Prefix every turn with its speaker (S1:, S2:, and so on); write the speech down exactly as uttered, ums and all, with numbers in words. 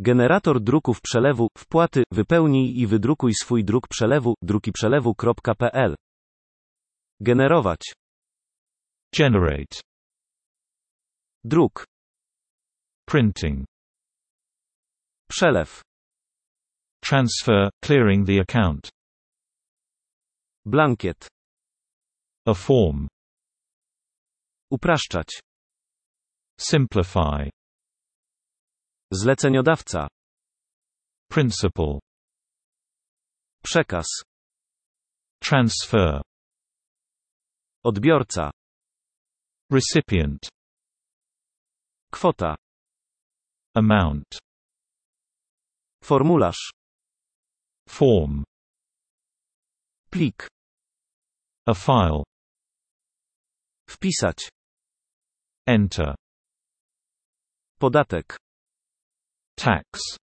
S1: Generator druków przelewu, wpłaty, wypełnij i wydrukuj swój druk przelewu, drukiprzelewu kropka p l. Generować.
S2: Generate.
S1: Druk.
S2: Printing.
S1: Przelew.
S2: Transfer, clearing the account.
S1: Blankiet.
S2: A form.
S1: Upraszczać.
S2: Simplify.
S1: Zleceniodawca.
S2: Principal.
S1: Przekaz.
S2: Transfer.
S1: Odbiorca.
S2: Recipient.
S1: Kwota.
S2: Amount.
S1: Formularz.
S2: Form.
S1: Plik.
S2: A file.
S1: Wpisać.
S2: Enter.
S1: Podatek.
S2: Tax.